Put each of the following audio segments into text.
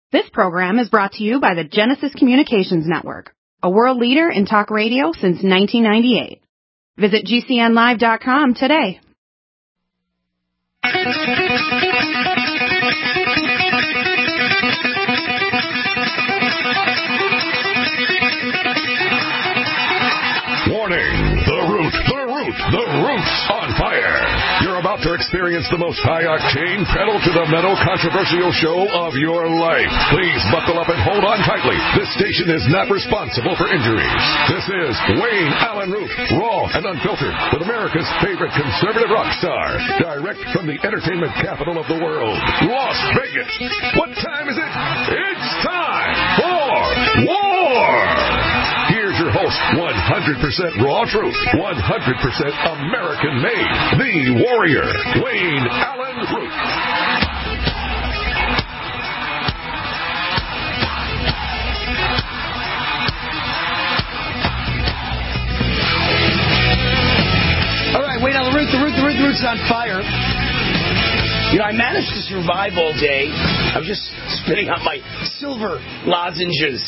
This program is brought to you by the Genesis Communications Network, a world leader in talk radio since 1998. Visit GCNlive.com today. Warning! The Root's on fire! You're about to experience the most high-octane, pedal-to-the-metal controversial show of your life. Please buckle up and hold on tightly. This station is not responsible for injuries. This is Wayne Allen Root, raw and unfiltered, with America's favorite conservative rock star, direct from the entertainment capital of the world, Las Vegas. What time is it? It's time for war! Here's your host, 100% raw truth, 100% American-made, the warrior, Wayne Allen Root. All right, Wayne Allen Root, the Root's on fire. You know, I managed to survive all day. I was just spitting out my silver lozenges.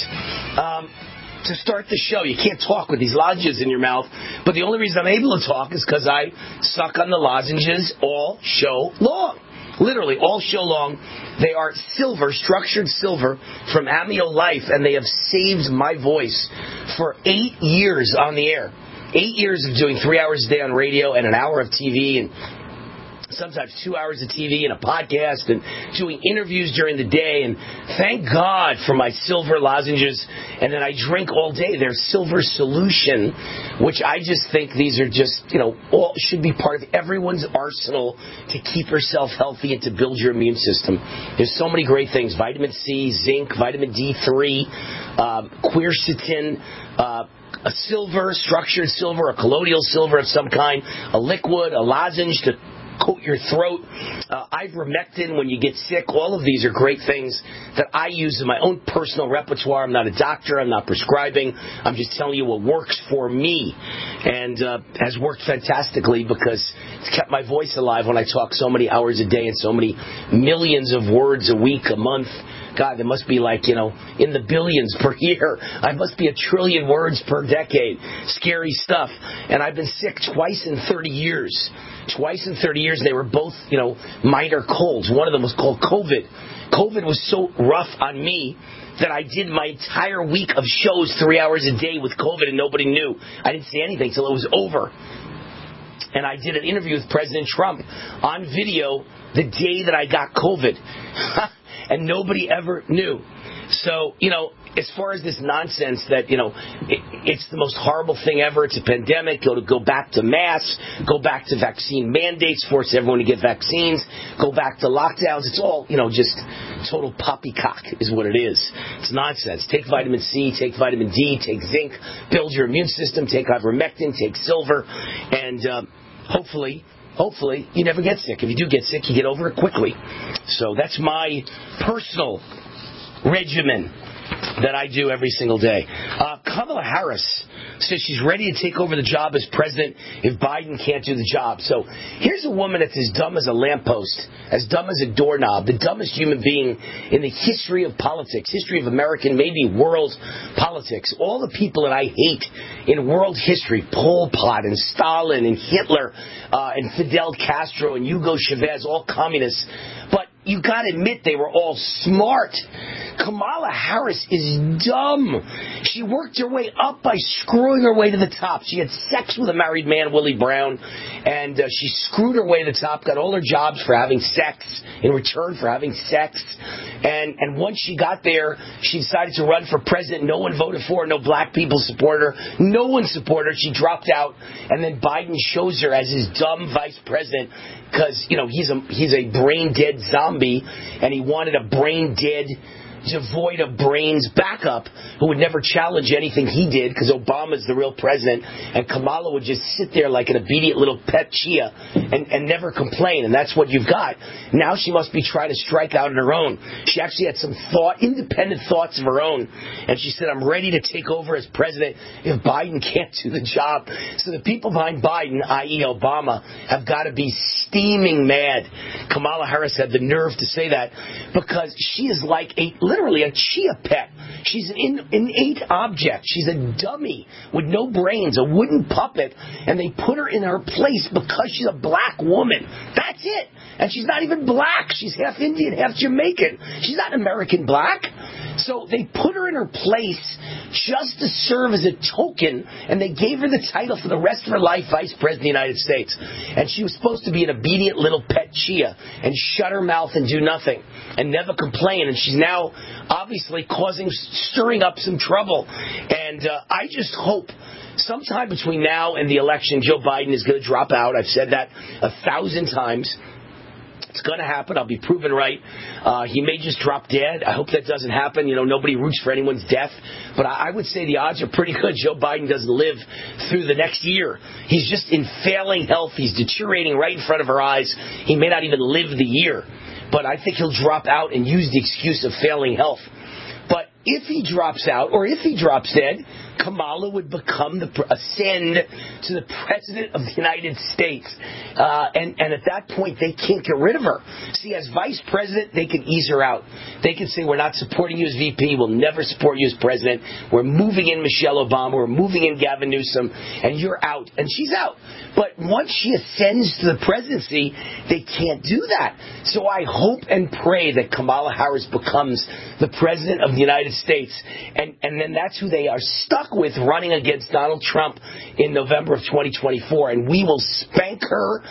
To start the show. You can't talk with these lozenges in your mouth, but the only reason I'm able to talk is because I suck on the lozenges all show long. Literally, all show long. They are silver, structured silver from Amio Life, and they have saved my voice for 8 years on the air. 8 years of doing 3 hours a day on radio and an hour of TV and sometimes 2 hours of TV and a podcast and doing interviews during the day. And thank God for my silver lozenges. And then I drink all day their silver solution, which I just think these are just, all should be part of everyone's arsenal to keep yourself healthy and to build your immune system. There's so many great things. Vitamin C, zinc, vitamin D3, quercetin, a silver, structured silver, a colloidal silver of some kind, a liquid, a lozenge to coat your throat, ivermectin when you get sick. All of these are great things that I use in my own personal repertoire. I'm not a doctor. I'm not prescribing. I'm just telling you what works for me, and has worked fantastically because it's kept my voice alive when I talk so many hours a day and so many millions of words a week, a month. God, there must be in the billions per year. I must be 1 trillion words per decade. Scary stuff. And I've been sick twice in 30 years. Twice in 30 years, they were both, minor colds. One of them was called COVID. COVID was so rough on me that I did my entire week of shows 3 hours a day with COVID and nobody knew. I didn't say anything till it was over. And I did an interview with President Trump on video the day that I got COVID. And nobody ever knew. So, as far as this nonsense that, it's the most horrible thing ever. It's a pandemic. Go back to masks. Go back to vaccine mandates. Force everyone to get vaccines. Go back to lockdowns. It's all, just total poppycock is what it is. It's nonsense. Take vitamin C. Take vitamin D. Take zinc. Build your immune system. Take ivermectin. Take silver. And hopefully, you never get sick. If you do get sick, you get over it quickly. So that's my personal regimen that I do every single day. Kamala Harris says she's ready to take over the job as president if Biden can't do the job. So here's a woman that's as dumb as a lamppost, as dumb as a doorknob, the dumbest human being in the history of politics, history of American, maybe world politics. All the people that I hate in world history, Pol Pot and Stalin and Hitler and Fidel Castro and Hugo Chavez, all communists. But you got to admit they were all smart. Kamala Harris is dumb. She worked her way up by screwing her way to the top. She had sex with a married man, Willie Brown, and she screwed her way to the top, got all her jobs for having sex, in return for having sex. And once she got there, she decided to run for president. No one voted for her. No black people support her. No one supported her. She dropped out. And then Biden shows her as his dumb vice president because, he's a brain-dead zombie, and he wanted a brain-dead, devoid of brains backup who would never challenge anything he did because Obama's the real president, and Kamala would just sit there like an obedient little pet chia and never complain, and that's what you've got. Now she must be trying to strike out on her own. She actually had some independent thoughts of her own, and she said, I'm ready to take over as president if Biden can't do the job. So the people behind Biden, i.e. Obama, have got to be steaming mad. Kamala Harris had the nerve to say that because she is like literally a chia pet. She's an innate object. She's a dummy with no brains, a wooden puppet, and they put her in her place because she's a black woman. That's it. And she's not even black. She's half Indian, half Jamaican. She's not American black. So they put her in her place just to serve as a token, and they gave her the title for the rest of her life, Vice President of the United States. And she was supposed to be an obedient little pet chia and shut her mouth and do nothing and never complain. And she's now obviously stirring up some trouble. And I just hope sometime between now and the election, Joe Biden is going to drop out. I've said that 1,000 times. It's going to happen. I'll be proven right. He may just drop dead. I hope that doesn't happen. You know, nobody roots for anyone's death. But I would say the odds are pretty good Joe Biden doesn't live through the next year. He's just in failing health. He's deteriorating right in front of our eyes. He may not even live the year. But I think he'll drop out and use the excuse of failing health. But if he drops out, or if he drops dead, Kamala would ascend to the President of the United States. And at that point, they can't get rid of her. See, as Vice President, they can ease her out. They can say, we're not supporting you as VP. We'll never support you as President. We're moving in Michelle Obama. We're moving in Gavin Newsom. And you're out. And she's out. But once she ascends to the presidency, they can't do that. So I hope and pray that Kamala Harris becomes the President of the United States. And then that's who they are stuck with running against Donald Trump in November of 2024. And we will spank her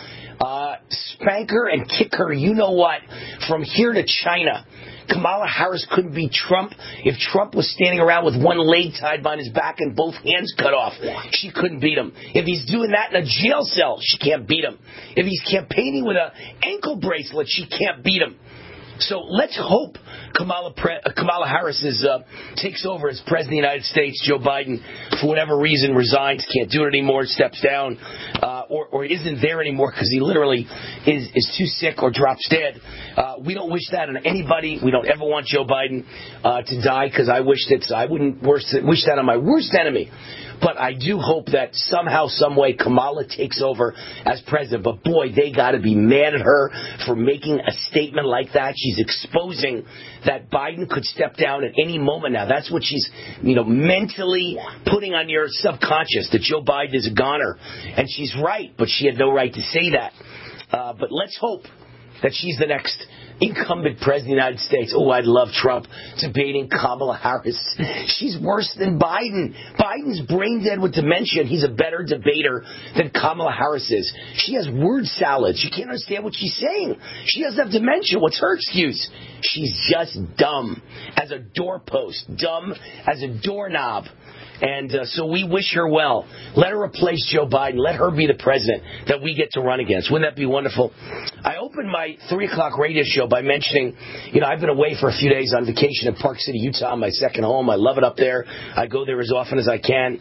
and kick her, you know what, from here to China. Kamala Harris couldn't beat Trump if Trump was standing around with one leg tied behind his back and both hands cut off. She couldn't beat him. If he's doing that in a jail cell, she can't beat him. If he's campaigning with an ankle bracelet, she can't beat him. So let's hope Kamala Harris takes over as President of the United States. Joe Biden, for whatever reason, resigns, can't do it anymore, steps down, or isn't there anymore because he literally is too sick or drops dead. We don't wish that on anybody. We don't ever want Joe Biden to die because I wouldn't wish that on my worst enemy. But I do hope that somehow, some way, Kamala takes over as president. But boy, they got to be mad at her for making a statement like that. She's exposing that Biden could step down at any moment now. That's what she's, mentally putting on your subconscious, that Joe Biden is a goner. And she's right, but she had no right to say that. But let's hope that she's the next incumbent president of the United States. Oh, I'd love Trump debating Kamala Harris. She's worse than Biden. Biden's brain dead with dementia, and he's a better debater than Kamala Harris is. She has word salads. You can't understand what she's saying. She doesn't have dementia. What's her excuse? She's just dumb as a doorpost, dumb as a doorknob. And so we wish her well. Let her replace Joe Biden. Let her be the president that we get to run against. Wouldn't that be wonderful? I opened my 3 o'clock radio show by mentioning, I've been away for a few days on vacation in Park City, Utah, my second home. I love it up there. I go there as often as I can.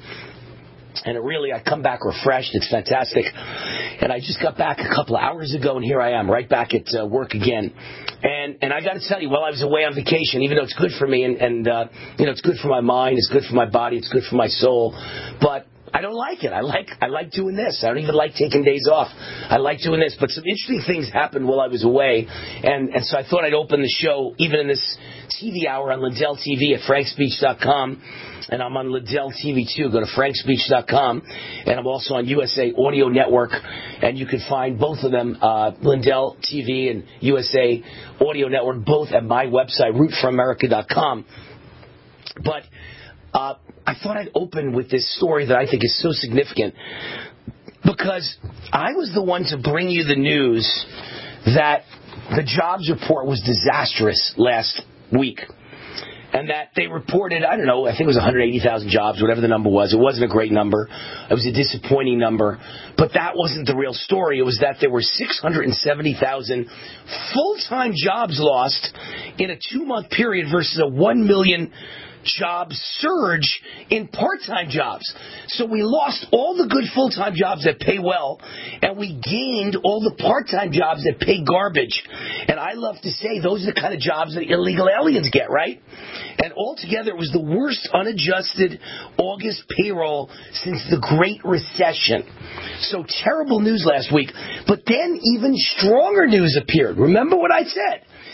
And I come back refreshed. It's fantastic. And I just got back a couple of hours ago, and here I am, right back at work again. And I got to tell you, while I was away on vacation, even though it's good for me, and it's good for my mind, it's good for my body, it's good for my soul, but I don't like it. I like doing this. I don't even like taking days off. I like doing this. But some interesting things happened while I was away, and so I thought I'd open the show, even in this TV hour on Lindell TV at frankspeech.com. And I'm on Lindell TV too. Go to frankspeech.com. And I'm also on USA Audio Network. And you can find both of them, Lindell TV and USA Audio Network, both at my website, rootforamerica.com. But I thought I'd open with this story that I think is so significant, because I was the one to bring you the news that the jobs report was disastrous last week. And that they reported, I think it was 180,000 jobs, whatever the number was. It wasn't a great number. It was a disappointing number. But that wasn't the real story. It was that there were 670,000 full-time jobs lost in a 2-month period versus a 1 million job surge in part-time jobs. So we lost all the good full-time jobs that pay well, and we gained all the part-time jobs that pay garbage. And I love to say those are the kind of jobs that illegal aliens get, right? And altogether, it was the worst unadjusted August payroll since the Great Recession. So terrible news last week. But then even stronger news appeared. Remember what I said?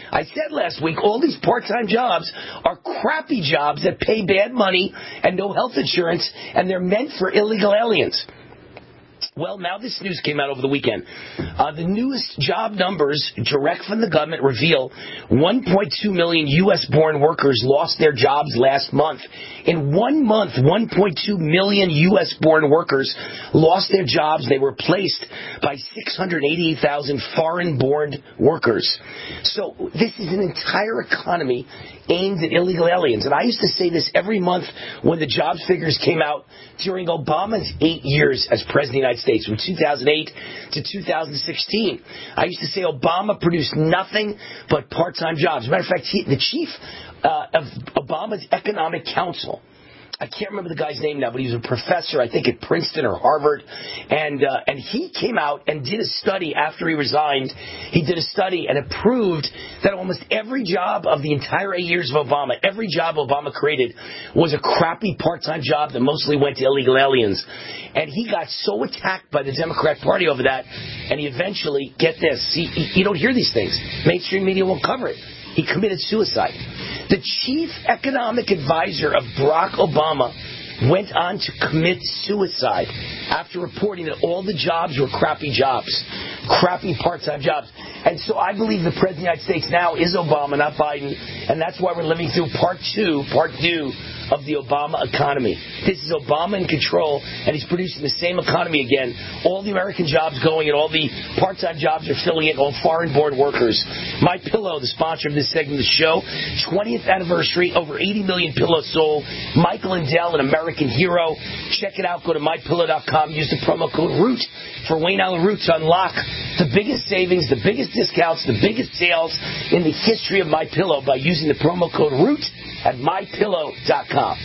I said last week, all these part-time jobs are crappy jobs that pay bad money and no health insurance, and they're meant for illegal aliens. Well, now this news came out over the weekend. The newest job numbers, direct from the government, reveal 1.2 million U.S.-born workers lost their jobs last month. In 1 month, 1.2 million U.S.-born workers lost their jobs. They were replaced by 688,000 foreign-born workers. So this is an entire economy aimed at illegal aliens. And I used to say this every month when the jobs figures came out during Obama's 8 years as President of the United States, from 2008 to 2016. I used to say Obama produced nothing but part-time jobs. As a matter of fact, the chief of Obama's Economic Council, I can't remember the guy's name now, but he was a professor, I think, at Princeton or Harvard. And he came out and did a study after he resigned. He did a study and it proved that almost every job of the entire 8 years of Obama, every job Obama created was a crappy part-time job that mostly went to illegal aliens. And he got so attacked by the Democrat Party over that, and he eventually, get this, you don't hear these things. Mainstream media won't cover it. He committed suicide. The chief economic advisor of Barack Obama went on to commit suicide after reporting that all the jobs were crappy jobs, crappy part-time jobs. And so I believe the President of the United States now is Obama, not Biden, and that's why we're living through part two of the Obama economy. This is Obama in control, and he's producing the same economy again. All the American jobs going, and all the part-time jobs are filling in, all foreign-born workers. MyPillow, the sponsor of this segment of the show, 20th anniversary, over 80 million pillows sold. Michael Lindell, an American hero. Check it out. Go to MyPillow.com. Use the promo code ROOT for Wayne Allen Root to unlock the biggest savings, the biggest discounts, the biggest sales in the history of MyPillow by using the promo code ROOT at MyPillow.com.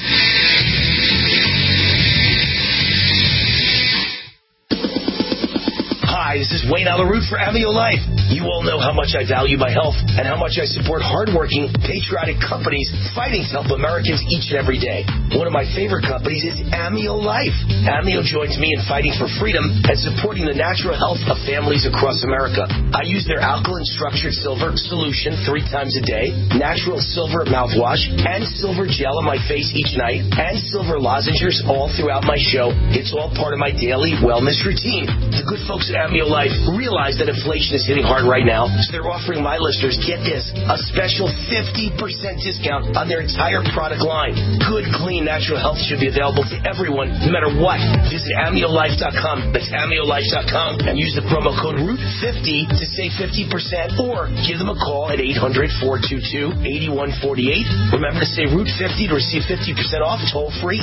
Hi, this is Wayne Allen Root for Amio Life. You all know how much I value my health and how much I support hardworking, patriotic companies fighting to help Americans each and every day. One of my favorite companies is Amio Life. Amio joins me in fighting for freedom and supporting the natural health of families across America. I use their alkaline structured silver solution 3 times a day, natural silver mouthwash, and silver gel on my face each night, and silver lozenges all throughout my show. It's all part of my daily wellness routine. The good folks at Amio Life realize that inflation is hitting hard right now, so they're offering my listeners, get this, a special 50% discount on their entire product line. Good, clean, natural health should be available to everyone, no matter what. Visit AmioLife.com. That's AmioLife.com, and use the promo code ROOT50 to save 50%, or give them a call at 800-422-8148. Remember to say ROOT50 to receive 50% off. Toll free,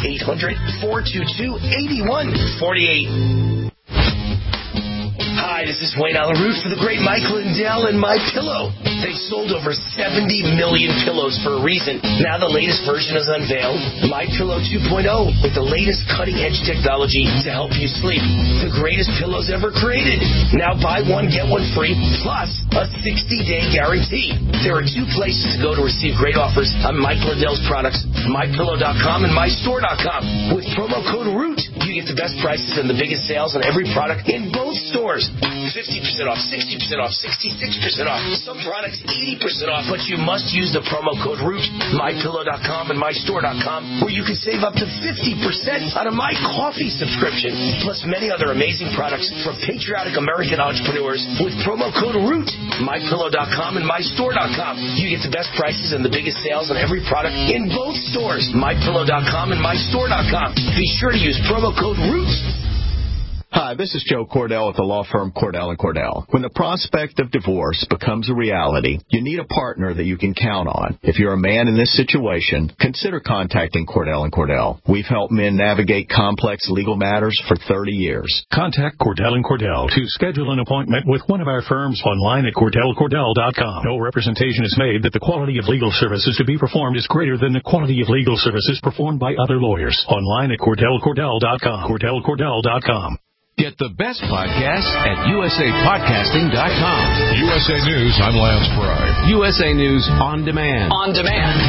800-422-8148. Hi, this is Wayne Allen Root for the great Mike Lindell and MyPillow. They sold over 70 million pillows for a reason. Now the latest version is unveiled, MyPillow 2.0, with the latest cutting-edge technology to help you sleep. The greatest pillows ever created. Now buy one, get one free, plus a 60-day guarantee. There are 2 places to go to receive great offers on Mike Lindell's products, MyPillow.com and MyStore.com. With promo code ROOT, you get the best prices and the biggest sales on every product in both stores. 50% off, 60% off, 66% off. Some products 80% off, but you must use the promo code ROOT, MyPillow.com and MyStore.com, where you can save up to 50% on a My Coffee subscription, plus many other amazing products from patriotic American entrepreneurs with promo code ROOT, MyPillow.com and MyStore.com. You get the best prices and the biggest sales on every product in both stores, MyPillow.com and MyStore.com. Be sure to use promo code ROOT. Hi, this is Joe Cordell at the law firm Cordell & Cordell. When the prospect of divorce becomes a reality, you need a partner that you can count on. If you're a man in this situation, consider contacting Cordell & Cordell. We've helped men navigate complex legal matters for 30 years. Contact Cordell & Cordell to schedule an appointment with one of our firms online at CordellCordell.com. No representation is made that the quality of legal services to be performed is greater than the quality of legal services performed by other lawyers. Online at CordellCordell.com. CordellCordell.com. Get the best podcasts at usapodcasting.com. USA News, I'm Lance Pry. USA News on demand. On demand.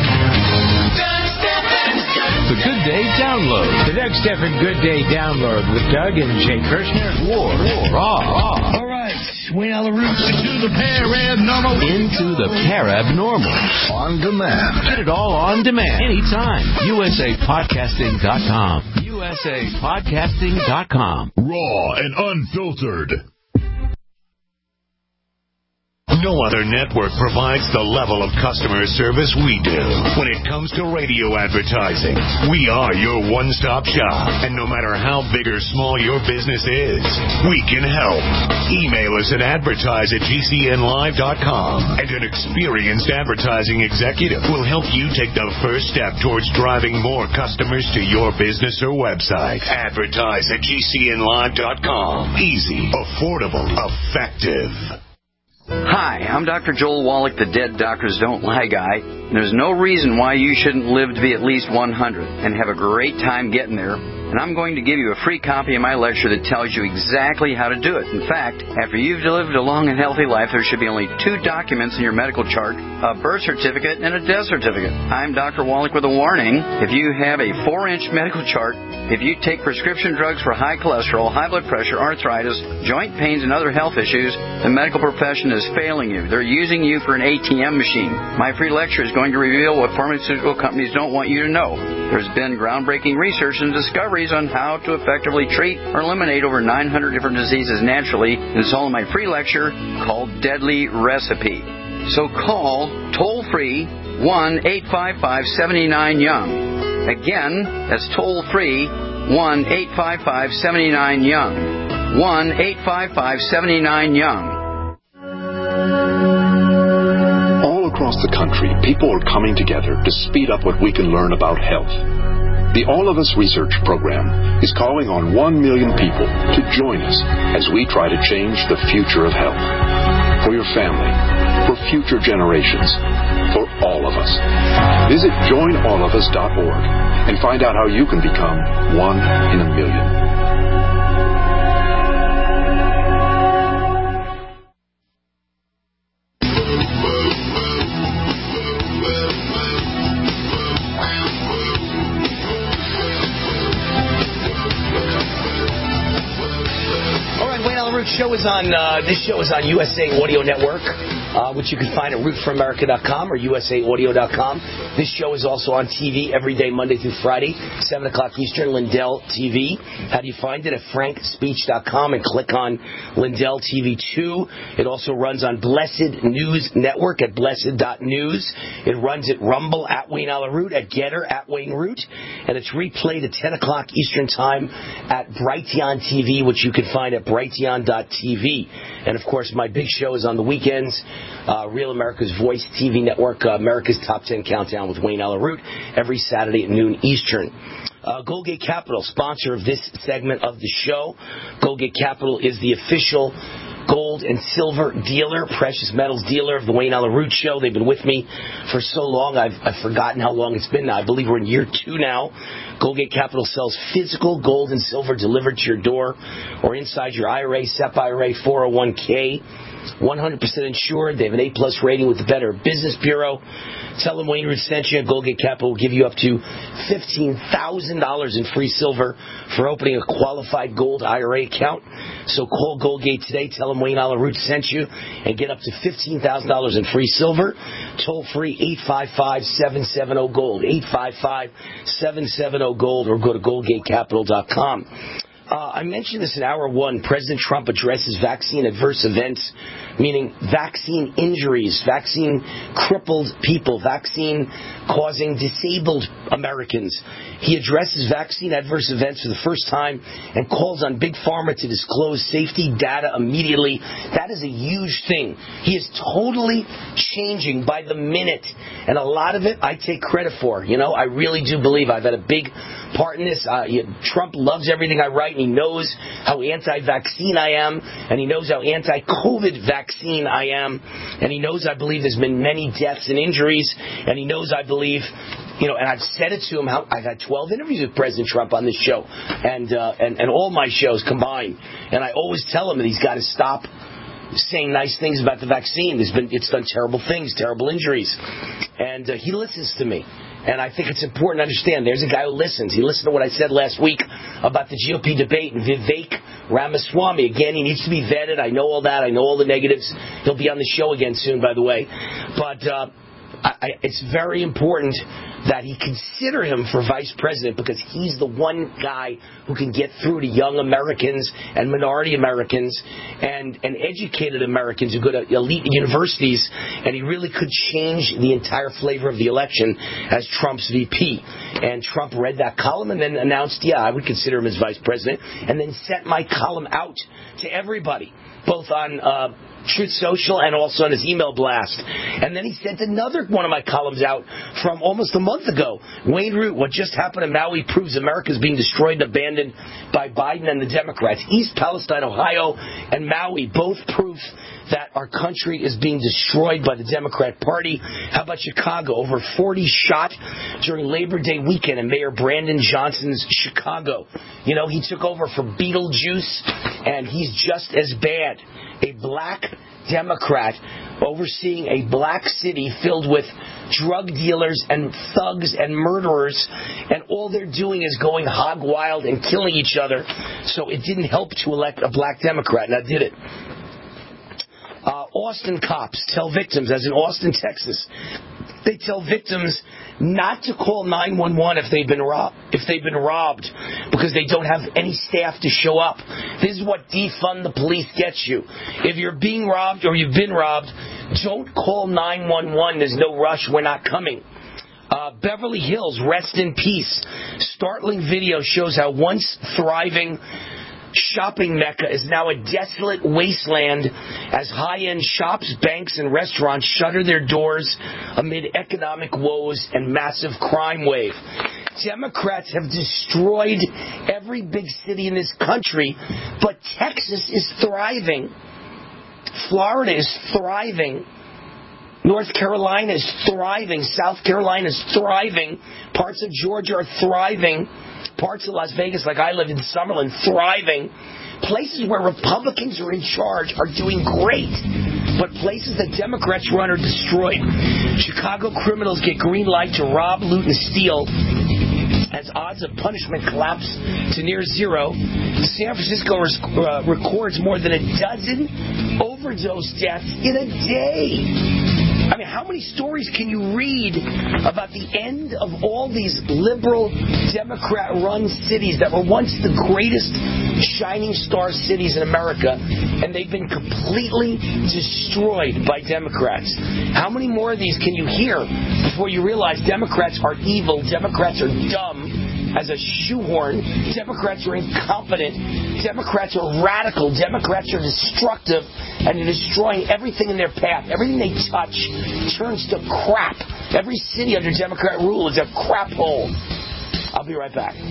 The Good Day Download. The Doug Stephan Good Day Download with Doug and Jay Kirshner. War. Raw. All right. right. Wayne Allyn Root. Into the paranormal. Into the parabnormal. On demand. Get it all on demand. Anytime. USAPodcasting.com. USAPodcasting.com. Raw and unfiltered. No other network provides the level of customer service we do. When it comes to radio advertising, we are your one-stop shop. And no matter how big or small your business is, we can help. Email us at advertise@gcnlive.com. And an experienced advertising executive will help you take the first step towards driving more customers to your business or website. Advertise@gcnlive.com. Easy, affordable, effective. Hi, I'm Dr. Joel Wallach, the Dead Doctors Don't Lie guy. There's no reason why you shouldn't live to be at least 100 and have a great time getting there. And I'm going to give you a free copy of my lecture that tells you exactly how to do it. In fact, after you've lived a long and healthy life, there should be only 2 documents in your medical chart, a birth certificate and a death certificate. I'm Dr. Wallach with a warning. If you have a 4-inch medical chart, if you take prescription drugs for high cholesterol, high blood pressure, arthritis, joint pains, and other health issues, the medical profession is failing you. They're using you for an ATM machine. My free lecture is going to reveal what pharmaceutical companies don't want you to know. There's been groundbreaking research and discoveries on how to effectively treat or eliminate over 900 different diseases naturally. It's all in my free lecture called Deadly Recipe. So call toll-free 1-855-79-YOUNG. Again, that's toll-free 1-855-79-YOUNG. 1-855-79-YOUNG. All across the country, people are coming together to speed up what we can learn about health. The All of Us Research Program is calling on 1 million people to join us as we try to change the future of health. For your family, for future generations, for all of us. Visit joinallofus.org and find out how you can become 1 in a million. This show is on USA Audio Network, which you can find at rootforamerica.com or usaaudio.com. This show is also on TV every day, Monday through Friday, 7 o'clock Eastern, Lindell TV. How do you find it? At frankspeech.com and click on Lindell TV 2. It also runs on Blessed News Network at blessed.news. It runs at Rumble at Wayne Allyn Root, at Getter at Wayne Root, and it's replayed at 10 o'clock Eastern Time at Brighteon TV, which you can find at brighteon.tv. And, of course, my big show is on the weekends, Real America's Voice TV Network, America's Top 10 Countdown with Wayne Allyn Root, every Saturday at noon Eastern. Goldgate Capital, sponsor of this segment of the show. Goldgate Capital is the official gold and silver dealer, precious metals dealer of the Wayne Allyn Root Show. They've been with me for so long, I've forgotten how long it's been now. I believe we're in year 2 now. Goldgate Capital sells physical gold and silver delivered to your door or inside your IRA, SEP IRA, 401k. 100% insured. They have an A+ rating with the Better Business Bureau. Tell them Wayne Root sent you. Goldgate Capital will give you up to $15,000 in free silver for opening a qualified gold IRA account. So call Goldgate today. Tell them Wayne Allyn Root sent you and get up to $15,000 in free silver. Toll free 855-770-GOLD. 855-770-GOLD or go to GoldgateCapital.com. I mentioned this in hour 1. President Trump addresses vaccine adverse events, meaning vaccine injuries, vaccine crippled people, vaccine causing disabled Americans. He addresses vaccine adverse events for the first time and calls on Big Pharma to disclose safety data immediately. That is a huge thing. He is totally changing by the minute, and a lot of it I take credit for. You know, I really do believe I've had a big part in this. Trump loves everything I write, and he knows how anti-vaccine I am, and he knows how anti-COVID vaccine I am, and he knows I believe there's been many deaths and injuries, and he knows I believe, you know, and I've said it to him, how I've had 12 interviews with President Trump on this show, and all my shows combined, and I always tell him that he's got to stop saying nice things about the vaccine. It's done terrible things, terrible injuries. And he listens to me. And I think it's important to understand there's a guy who listens. He listened to what I said last week about the GOP debate and Vivek Ramaswamy. Again, he needs to be vetted. I know all that. I know all the negatives. He'll be on the show again soon, by the way. But it's very important that he consider him for vice president because he's the one guy who can get through to young Americans and minority Americans and educated Americans who go to elite universities, and he really could change the entire flavor of the election as Trump's VP. And Trump read that column and then announced, yeah, I would consider him as vice president, and then sent my column out to everybody, both on Truth Social and also on his email blast. And then he sent another one of my columns out from almost a month ago. Wayne Root, what just happened in Maui proves America is being destroyed and abandoned by Biden and the Democrats. East Palestine, Ohio, and Maui both prove that our country is being destroyed by the Democrat Party. How about Chicago? Over 40 shot during Labor Day weekend in Mayor Brandon Johnson's Chicago. You know, he took over for Beetlejuice, and he's just as bad. A black Democrat overseeing a black city filled with drug dealers and thugs and murderers, and all they're doing is going hog wild and killing each other. So it didn't help to elect a black Democrat, now did it? Austin cops tell victims, as in Austin, Texas, they tell victims not to call 911 if they've been robbed because they don't have any staff to show up. This is what defund the police gets you. If you're being robbed or you've been robbed, don't call 911. There's no rush. We're not coming. Beverly Hills, rest in peace. Startling video shows how once thriving shopping mecca is now a desolate wasteland as high-end shops, banks, and restaurants shutter their doors amid economic woes and massive crime wave. Democrats have destroyed every big city in this country, but Texas is thriving. Florida is thriving. North Carolina is thriving. South Carolina is thriving. Parts of Georgia are thriving. Parts of Las Vegas, like I live in Summerlin, thriving. Places where Republicans are in charge are doing great, but places that Democrats run are destroyed. Chicago criminals get green light to rob, loot, and steal as odds of punishment collapse to near zero. San Francisco records more than a dozen overdose deaths in a day. I mean, how many stories can you read about the end of all these liberal, Democrat-run cities that were once the greatest shining star cities in America, and they've been completely destroyed by Democrats? How many more of these can you hear before you realize Democrats are evil, Democrats are dumb as a shoehorn, Democrats are incompetent, Democrats are radical, Democrats are destructive, and they're destroying everything in their path. Everything they touch turns to crap. Every city under Democrat rule is a crap hole. I'll be right back.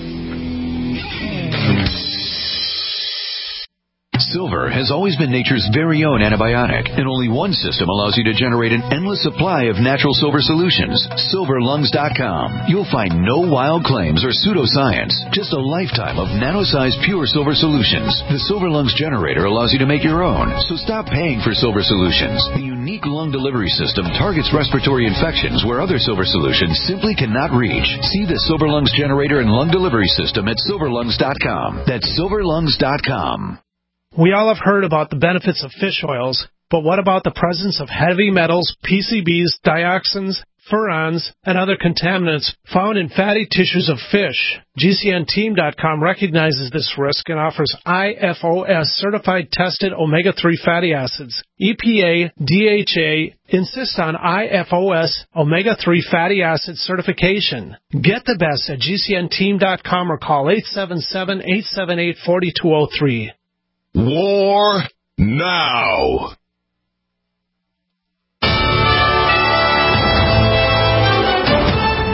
Silver has always been nature's very own antibiotic, and only one system allows you to generate an endless supply of natural silver solutions. SilverLungs.com. You'll find no wild claims or pseudoscience, just a lifetime of nano-sized pure silver solutions. The Silver Lungs generator allows you to make your own, so stop paying for silver solutions. The unique lung delivery system targets respiratory infections where other silver solutions simply cannot reach. See the Silver Lungs generator and lung delivery system at SilverLungs.com. That's SilverLungs.com. We all have heard about the benefits of fish oils, but what about the presence of heavy metals, PCBs, dioxins, furans, and other contaminants found in fatty tissues of fish? GCNteam.com recognizes this risk and offers IFOS certified tested omega-3 fatty acids. EPA, DHA insist on IFOS omega-3 fatty acid certification. Get the best at GCNteam.com or call 877-878-4203. War now.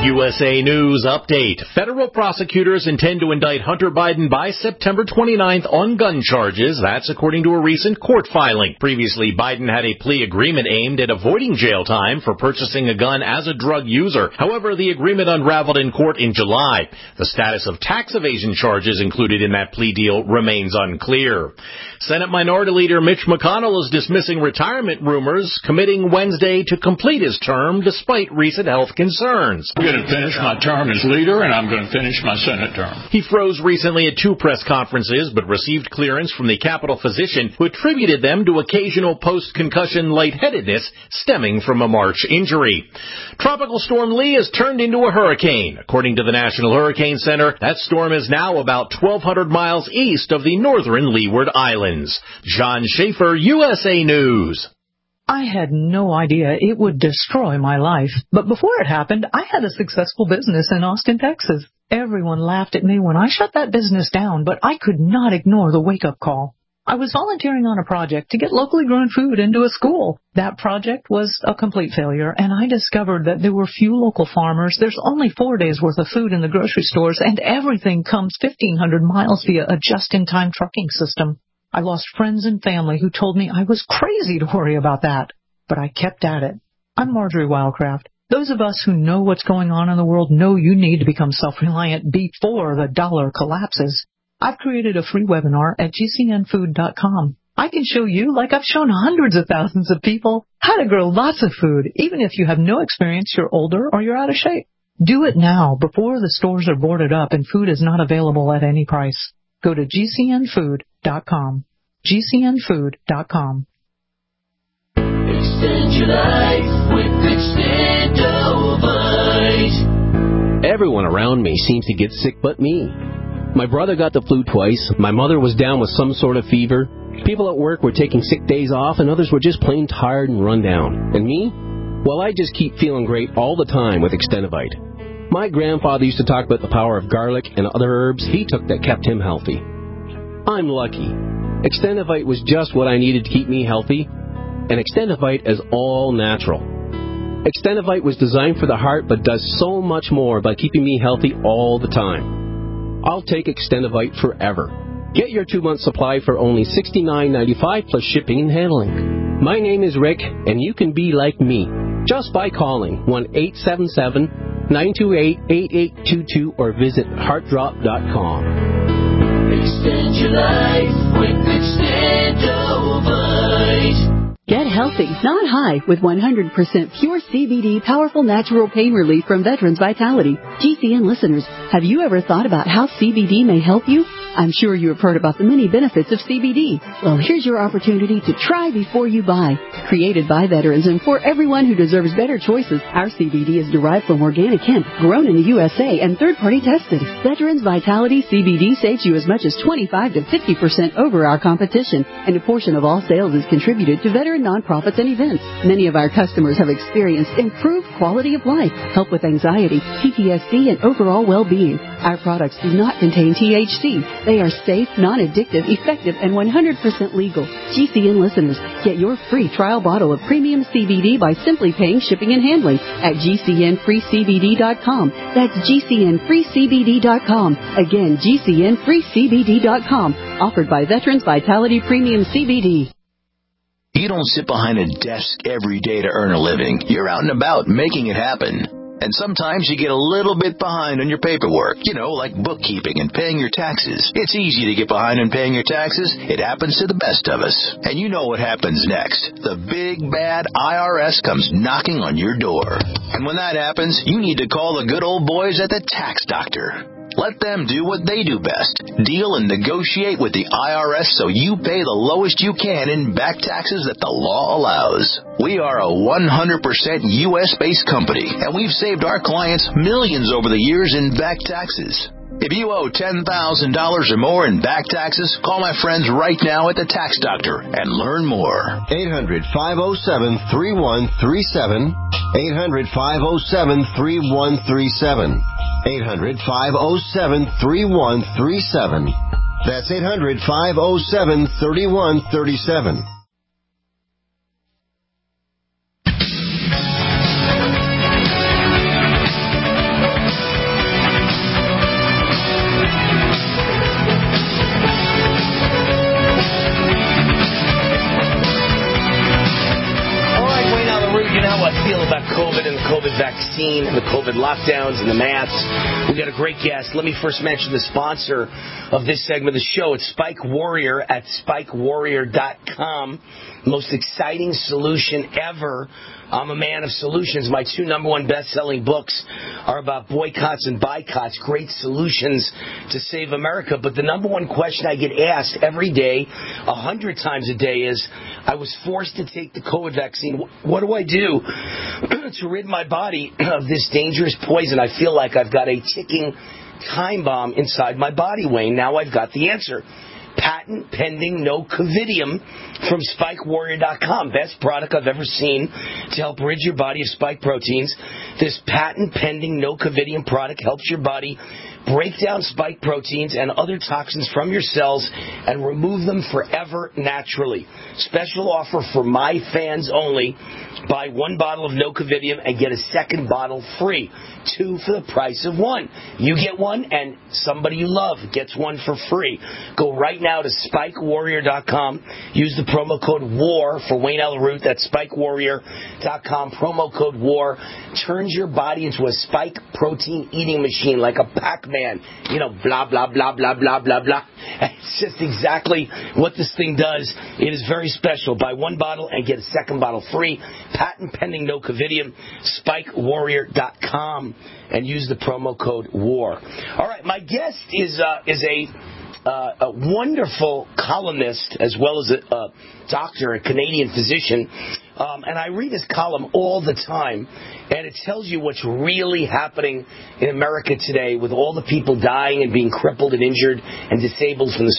USA News Update. Federal prosecutors intend to indict Hunter Biden by September 29th on gun charges. That's according to a recent court filing. Previously, Biden had a plea agreement aimed at avoiding jail time for purchasing a gun as a drug user. However, the agreement unraveled in court in July. The status of tax evasion charges included in that plea deal remains unclear. Senate Minority Leader Mitch McConnell is dismissing retirement rumors, committing Wednesday to complete his term despite recent health concerns. I'm going to finish my term as leader, and I'm going to finish my Senate term. He froze recently at 2 press conferences, but received clearance from the Capitol physician who attributed them to occasional post-concussion lightheadedness stemming from a March injury. Tropical Storm Lee has turned into a hurricane. According to the National Hurricane Center, that storm is now about 1,200 miles east of the northern Leeward Islands. John Schaefer, USA News. I had no idea it would destroy my life. But before it happened, I had a successful business in Austin, Texas. Everyone laughed at me when I shut that business down, but I could not ignore the wake-up call. I was volunteering on a project to get locally grown food into a school. That project was a complete failure, and I discovered that there were few local farmers. There's only 4 days' worth of food in the grocery stores, and everything comes 1,500 miles via a just-in-time trucking system. I lost friends and family who told me I was crazy to worry about that. But I kept at it. I'm Marjorie Wildcraft. Those of us who know what's going on in the world know you need to become self-reliant before the dollar collapses. I've created a free webinar at gcnfood.com. I can show you, like I've shown hundreds of thousands of people, how to grow lots of food, even if you have no experience, you're older, or you're out of shape. Do it now before the stores are boarded up and food is not available at any price. Go to gcnfood.com. gcnfood.com. Extend your life with Extendovite. Everyone around me seems to get sick but me. My brother got the flu twice. My mother was down with some sort of fever. People at work were taking sick days off, and others were just plain tired and run down. And me? Well, I just keep feeling great all the time with Extendovite. My grandfather used to talk about the power of garlic and other herbs he took that kept him healthy. I'm lucky. Extendovite was just what I needed to keep me healthy, and Extendovite is all natural. Extendovite was designed for the heart but does so much more by keeping me healthy all the time. I'll take Extendovite forever. Get your 2-month supply for only $69.95 plus shipping and handling. My name is Rick, and you can be like me just by calling 1-877-928-8822 or visit heartdrop.com. Extend your life with Extendovite. Get healthy, not high, with 100% pure CBD powerful natural pain relief from Veterans Vitality. GCN listeners, have you ever thought about how CBD may help you? I'm sure you have heard about the many benefits of CBD. Well, here's your opportunity to try before you buy. Created by veterans and for everyone who deserves better choices, our CBD is derived from organic hemp, grown in the USA, and third-party tested. Veterans Vitality CBD saves you as much as 25 to 50% over our competition, and a portion of all sales is contributed to veteran nonprofits and events. Many of our customers have experienced improved quality of life, help with anxiety, PTSD, and overall well-being. Our products do not contain THC. They are safe, non-addictive, effective, and 100% legal. GCN listeners, get your free trial bottle of premium CBD by simply paying shipping and handling at GCNFreeCBD.com. That's GCNFreeCBD.com. Again, GCNFreeCBD.com. Offered by Veterans Vitality Premium CBD. You don't sit behind a desk every day to earn a living. You're out and about making it happen. And sometimes you get a little bit behind on your paperwork, like bookkeeping and paying your taxes. It's easy to get behind on paying your taxes. It happens to the best of us. And you know what happens next. The big, bad IRS comes knocking on your door. And when that happens, you need to call the good old boys at the Tax Doctor. Let them do what they do best. Deal and negotiate with the IRS so you pay the lowest you can in back taxes that the law allows. We are a 100% U.S.-based company, and we've saved our clients millions over the years in back taxes. If you owe $10,000 or more in back taxes, call my friends right now at the Tax Doctor and learn more. 800-507-3137. 800-507-3137. 800-507-3137. That's 800-507-3137. vaccine, the COVID lockdowns, and the masks. We got a great guest. Let me first mention the sponsor of this segment of the show. It's Spike Warrior at SpikeWarrior.com. Most exciting solution ever. I'm a man of solutions. My 2 number 1 best-selling books are about boycotts and boycotts, great solutions to save America. But the number 1 question I get asked every day, 100 times a day, is, I was forced to take the COVID vaccine. What do I do to rid my body of this dangerous poison? I feel like I've got a ticking time bomb inside my body, Wayne. Now I've got the answer. Patent pending no Covidium from SpikeWarrior.com. Best product I've ever seen to help rid your body of spike proteins. This patent pending no Covidium product helps your body break down spike proteins and other toxins from your cells and remove them forever naturally. Special offer for my fans only. Buy 1 bottle of no Covidium and get a 2nd bottle free. 2 for the price of 1. You get 1 and somebody you love gets 1 for free. Go right now to SpikeWarrior.com. Use the promo code WAR for Wayne Allyn Root. That's SpikeWarrior.com. Promo code WAR. Turns your body into a spike protein eating machine like a Pac-Man. You know, blah, blah, blah, blah, blah, blah, blah. It's just exactly what this thing does. It is very special. Buy 1 bottle and get a 2nd bottle free. Patent pending no Covidium. SpikeWarrior.com. And use the promo code WAR. All right, my guest is a wonderful columnist as well as a doctor, a Canadian physician. And I read his column all the time, and it tells you what's really happening in America today with all the people dying and being crippled and injured and disabled from the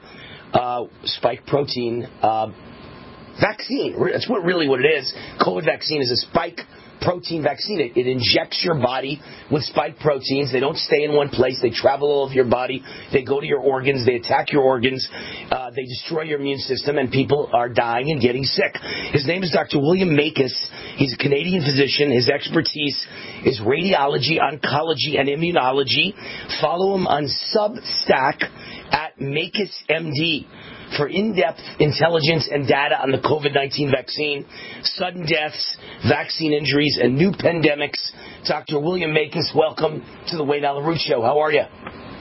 spike protein vaccine. That's what it is. COVID vaccine is a spike protein vaccine. It injects your body with spike proteins. They don't stay in one place. They travel all over your body. They go to your organs. They attack your organs. They destroy your immune system, and people are dying and getting sick. His name is Dr. William Makis. He's a Canadian physician. His expertise is radiology, oncology, and immunology. Follow him on Substack at MakisMD. For in-depth intelligence and data on the COVID-19 vaccine, sudden deaths, vaccine injuries, and new pandemics. Dr. William Makis, welcome to the Wayne Allyn Root Show. How are you?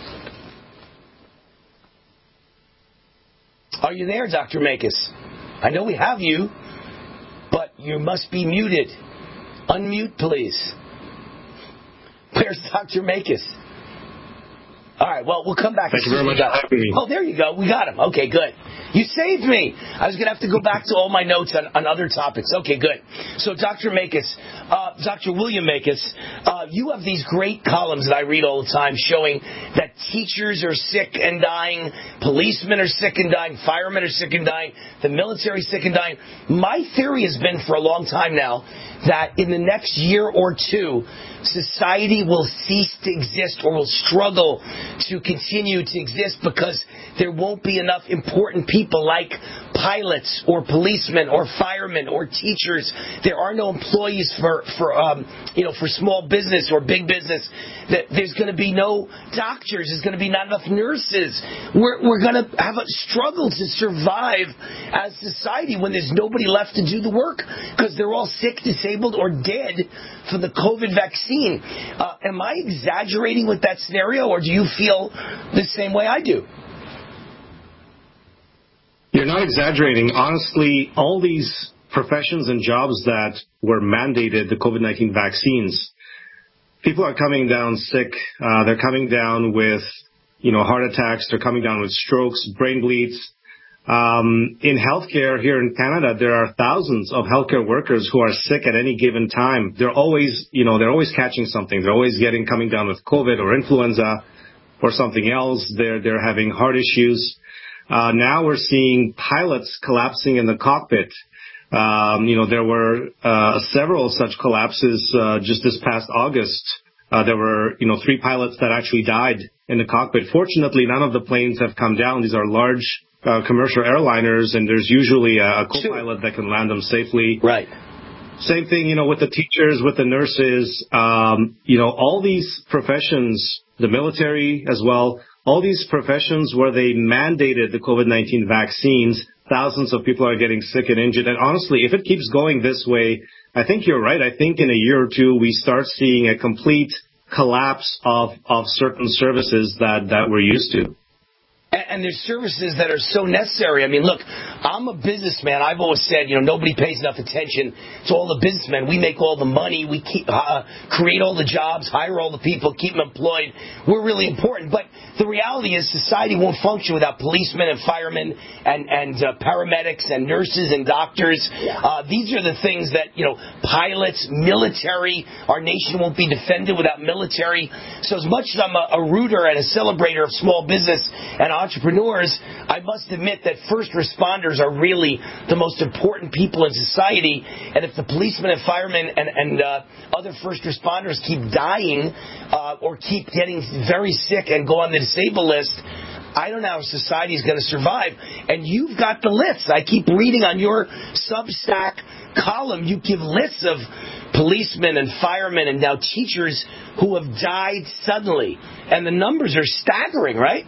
Are you there, Dr. Makis? I know we have you, but you must be muted. Unmute, please. Where's Dr. Makis? All right, well, we'll come back. Thank you very much for having me. Oh, there you go. We got him. Okay, good. You saved me. I was going to have to go back to all my notes on other topics. Okay, good. So, Dr. Makis, Dr. William Makis, you have these great columns that I read all the time showing that teachers are sick and dying, policemen are sick and dying, firemen are sick and dying, the military is sick and dying. My theory has been for a long time now that in the next year or 2, society will cease to exist or will struggle to continue to exist because there won't be enough important people like pilots or policemen or firemen or teachers. There are no employees for small business or big business. There's going to be no doctors. There's going to be not enough nurses. We're going to have a struggle to survive as society when there's nobody left to do the work because they're all sick, disabled, or dead for the COVID vaccine. Am I exaggerating with that scenario, or do you feel the same way I do? You're not exaggerating. Honestly, all these professions and jobs that were mandated, the COVID-19 vaccines, people are coming down sick. They're coming down with, heart attacks. They're coming down with strokes, brain bleeds. In healthcare here in Canada, there are thousands of healthcare workers who are sick at any given time. They're always catching something. They're always coming down with COVID or influenza or something else. They're having heart issues. Now we're seeing pilots collapsing in the cockpit. There were several such collapses just this past August. There were 3 pilots that actually died in the cockpit. Fortunately, none of the planes have come down. These are large commercial airliners, and there's usually a co-pilot that can land them safely. Right. Same thing, with the teachers, with the nurses, all these professions, the military as well, all these professions where they mandated the COVID-19 vaccines, thousands of people are getting sick and injured. And honestly, if it keeps going this way, I think you're right. I think in a year or two, we start seeing a complete collapse of certain services that we're used to. And there's services that are so necessary. I mean, look, I'm a businessman. I've always said, nobody pays enough attention to all the businessmen. We make all the money. We create all the jobs, hire all the people, keep them employed. We're really important. But the reality is society won't function without policemen and firemen and paramedics and nurses and doctors. These are the things that, pilots, military, our nation won't be defended without military. So as much as I'm a rooter and a celebrator of small business and entrepreneurs, I must admit that first responders are really the most important people in society. And if the policemen and firemen and other first responders keep dying or keep getting very sick and go on the disabled list, I don't know how society is going to survive. And you've got the lists. I keep reading on your Substack column, you give lists of policemen and firemen and now teachers who have died suddenly. And the numbers are staggering, right?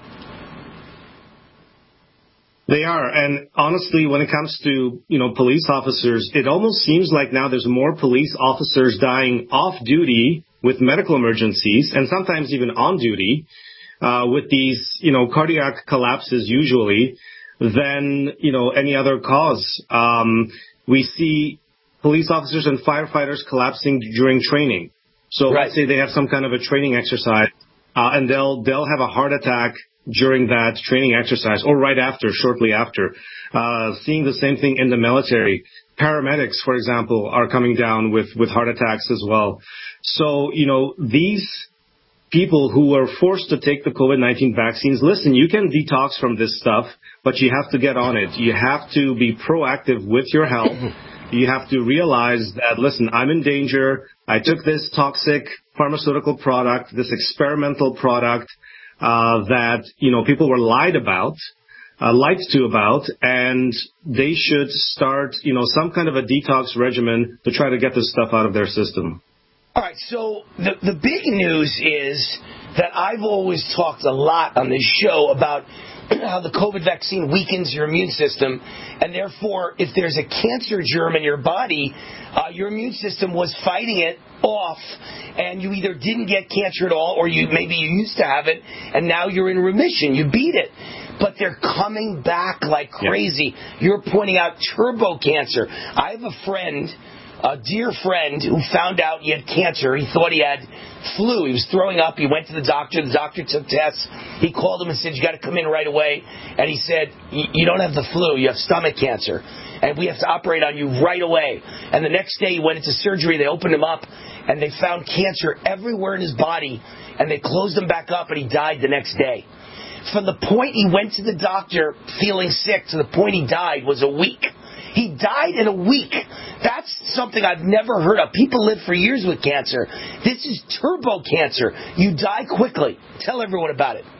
They are. And honestly, when it comes to, police officers, it almost seems like now there's more police officers dying off duty with medical emergencies and sometimes even on duty with these, cardiac collapses usually than, any other cause. We see police officers and firefighters collapsing during training. So let's say they have some kind of a training exercise and they'll have a heart attack during that training exercise or right after, shortly after. Seeing the same thing in the military. Paramedics, for example, are coming down with heart attacks as well. So, these people who are forced to take the COVID-19 vaccines, listen, you can detox from this stuff, but you have to get on it. You have to be proactive with your health. You have to realize that, listen, I'm in danger. I took this toxic pharmaceutical product, this experimental product, that, people were lied to about, and they should start, some kind of a detox regimen to try to get this stuff out of their system. All right, so the big news is that I've always talked a lot on this show about how the COVID vaccine weakens your immune system, and therefore, if there's a cancer germ in your body, your immune system was fighting it off, and you either didn't get cancer at all, or maybe you used to have it, and now you're in remission. You beat it. But they're coming back like crazy. You're pointing out turbo cancer. I have a friend, a dear friend, who found out he had cancer. He thought he had flu. He was throwing up. He went to the doctor. The doctor took tests. He called him and said, you got to come in right away. And he said, you don't have the flu. You have stomach cancer. And we have to operate on you right away. And the next day he went into surgery. They opened him up, and they found cancer everywhere in his body. And they closed him back up, and he died the next day. From the point he went to the doctor feeling sick to the point he died was a week. He died in a week. That's something I've never heard of. People live for years with cancer. This is turbo cancer. You die quickly. Tell everyone about it.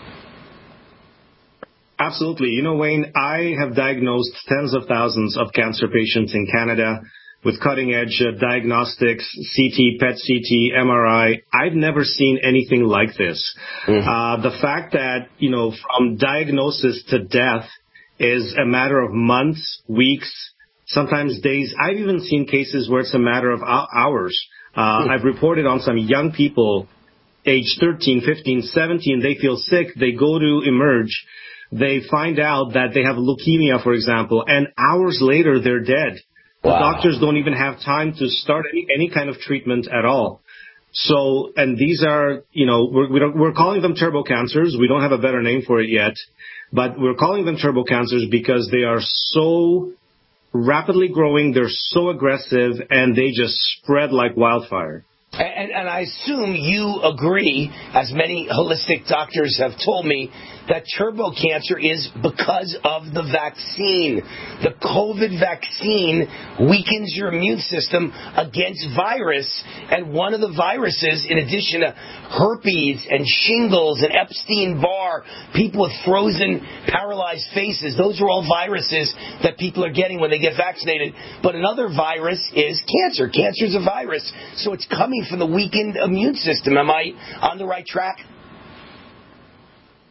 Absolutely. Wayne, I have diagnosed tens of thousands of cancer patients in Canada with cutting-edge diagnostics, CT, PET-CT, MRI. I've never seen anything like this. The fact that, from diagnosis to death is a matter of months, weeks, sometimes days. I've even seen cases where it's a matter of hours. I've reported on some young people, age 13, 15, 17, they feel sick, they go to Emerge, they find out that they have leukemia, for example, and hours later they're dead. The doctors don't even have time to start any kind of treatment at all. So, and these are, we're calling them turbo cancers. We don't have a better name for it yet, but we're calling them turbo cancers because they are so rapidly growing, they're so aggressive, and they just spread like wildfire. And I assume you agree, as many holistic doctors have told me, that turbo cancer is because of the vaccine. The COVID vaccine weakens your immune system against virus. And one of the viruses, in addition to herpes and shingles and Epstein-Barr, people with frozen, paralyzed faces, those are all viruses that people are getting when they get vaccinated. But another virus is cancer. Cancer is a virus. So it's coming from the weakened immune system. Am I on the right track?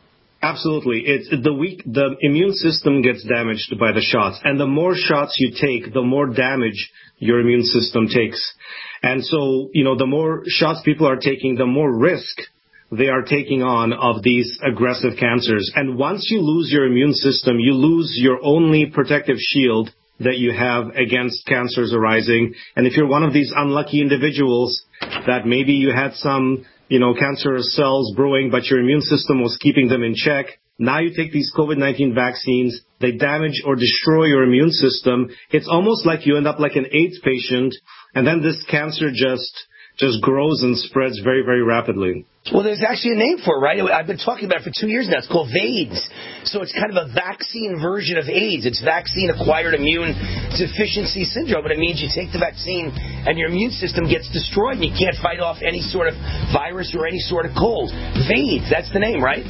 Absolutely. The immune system gets damaged by the shots. And the more shots you take, the more damage your immune system takes. And so, the more shots people are taking, the more risk they are taking on of these aggressive cancers. And once you lose your immune system, you lose your only protective shield that you have against cancers arising. And if you're one of these unlucky individuals that maybe you had some cancerous cells brewing, but your immune system was keeping them in check. Now you take these COVID-19 vaccines, they damage or destroy your immune system. It's almost like you end up like an AIDS patient, and then this cancer just grows and spreads very, very rapidly. Well, there's actually a name for it, right? I've been talking about it for 2 years now. It's called VAIDS. So it's kind of a vaccine version of AIDS. It's vaccine-acquired immune deficiency syndrome. And it means you take the vaccine and your immune system gets destroyed and you can't fight off any sort of virus or any sort of cold. VAIDS, that's the name, right?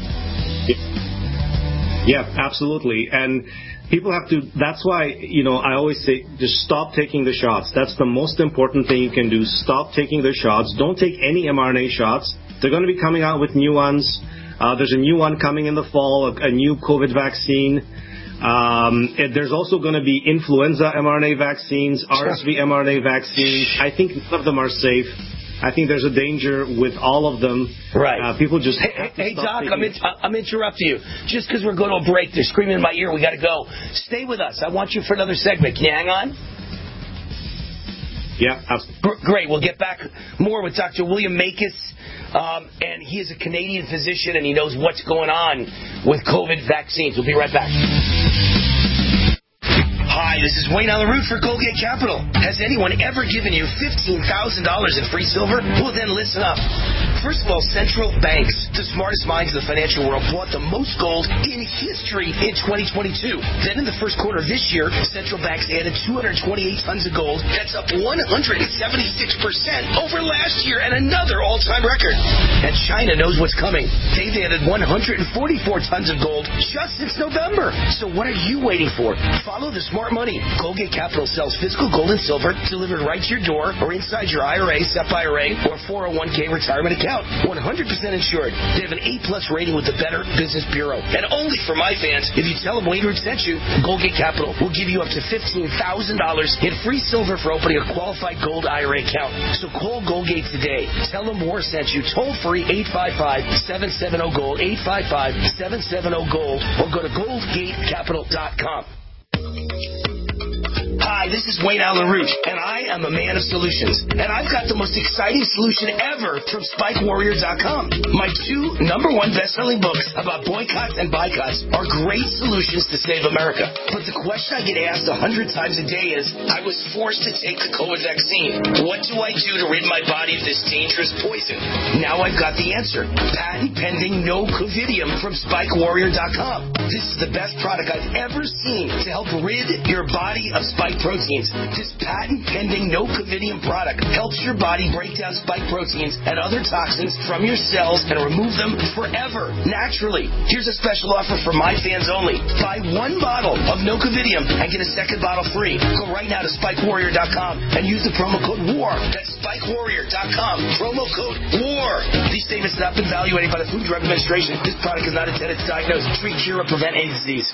Yeah, absolutely. And people have to, that's why, I always say, just stop taking the shots. That's the most important thing you can do. Stop taking the shots. Don't take any mRNA shots. They're going to be coming out with new ones. There's a new one coming in the fall, a new COVID vaccine. There's also going to be influenza mRNA vaccines, RSV mRNA vaccines. I think none of them are safe. I think there's a danger with all of them. Right. People just Hey, Doc, I'm interrupting you. Just because we're going to a break, they're screaming in my ear, we got to go. Stay with us. I want you for another segment. Can you hang on? Yeah, absolutely. Great. We'll get back more with Dr. William Makis. And he is a Canadian physician, and he knows what's going on with COVID vaccines. We'll be right back. Hi, this is Wayne Allen Root for Colgate Capital. Has anyone ever given you $15,000 in free silver? Well, then listen up. First of all, central banks, the smartest minds of the financial world, bought the most gold in history in 2022. Then in the first quarter of this year, central banks added 228 tons of gold. That's up 176% over last year and another all-time record. And China knows what's coming. They've added 144 tons of gold just since November. So what are you waiting for? Follow the smart money. Colgate Capital sells physical gold and silver delivered right to your door or inside your IRA, SEP IRA, or 401k retirement account. 100% insured. They have an A-plus rating with the Better Business Bureau. And only for my fans, if you tell them Wayne Root sent you, Colgate Capital will give you up to $15,000 in free silver for opening a qualified gold IRA account. So call Colgate today. Tell them War sent you. Toll free 855-770-GOLD, 855-770-GOLD, or go to goldgatecapital.com. Hi, this is Wayne Allen Root, and I am a man of solutions. And I've got the most exciting solution ever from SpikeWarrior.com. My 2 #1 best-selling books about boycotts and boycotts are great solutions to save America. But the question I get asked 100 times a day is, I was forced to take the COVID vaccine. What do I do to rid my body of this dangerous poison? Now I've got the answer. Patent pending no Covidium from SpikeWarrior.com. This is the best product I've ever seen to help rid your body of spike proteins. This patent-pending no Covidium product helps your body break down spike proteins and other toxins from your cells and remove them forever, naturally. Here's a special offer for my fans only. Buy 1 bottle of no Covidium and get a second bottle free. Go right now to SpikeWarrior.com and use the promo code WAR. That's SpikeWarrior.com. Promo code WAR. These statements have not been evaluated by the Food and Drug Administration. This product is not intended to diagnose, treat, cure, or prevent any disease.